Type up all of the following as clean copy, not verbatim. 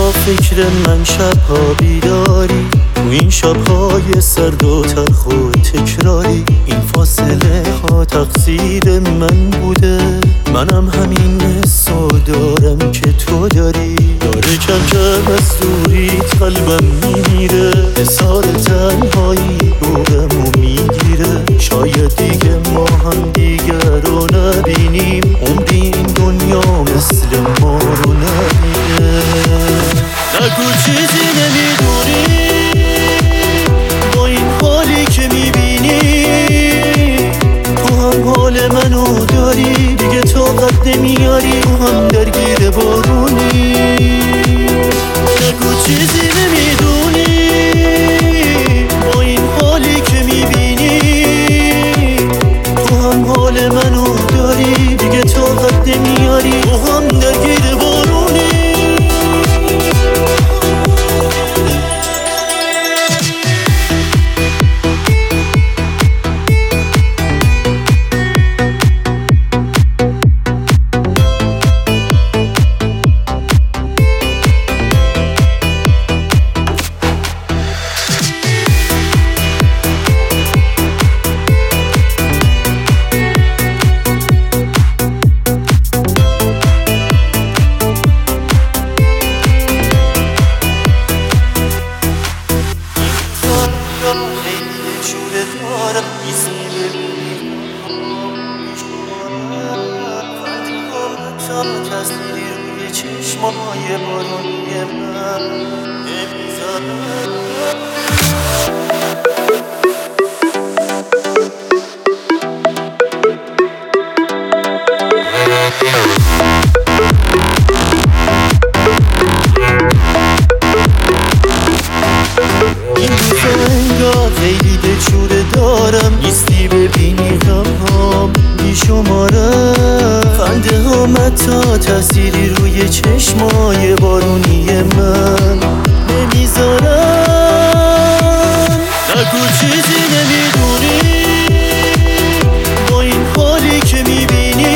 چرا فکر من شبها بیداری؟ تو این شبهای سرد و تلخ و تکراری، این فاصله ها تقصیر من بوده. منم همین حسو دارم که تو داری. داره کم کم از دوریت قلبم میمیره، حسار تنهایی روغمو میگیره. شاید دیگه ما هم دیگر رو نبینیم، عمری این دنیا مثل ما رو نبینه. نگو چیزی نمیدونی با این حالی که میبینی، تو هم حال منو داری، دیگه طاقت نمیاری، تو هم درگیر بارونی. نگو چیزی نمیدونی با این حالی که میبینی، تو هم حال منو داری، دیگه طاقت نمیاری، تو هم درگیر بارونی. تصویری روی چشمای بارونی من نمیذاره. این روزا انگار خیلی دلشوره دارم، نیستی ببینی غمهام بیشماره. خنده هام حتی تأثیری روی چشمای بارونی من نمیذارن. نگو چیزی نمیدونی با این حالی که میبینی،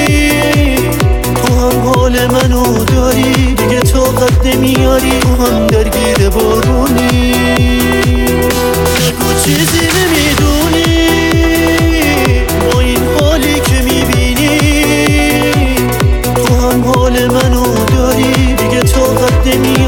تو هم حال منو داری، دیگه طاقت نمیاری، تو هم درگیر بارونی. نگو چیزی نمیدونی با این حالی که میبینی، تو هم حال منو داری، دیگه طاقت نمیاری.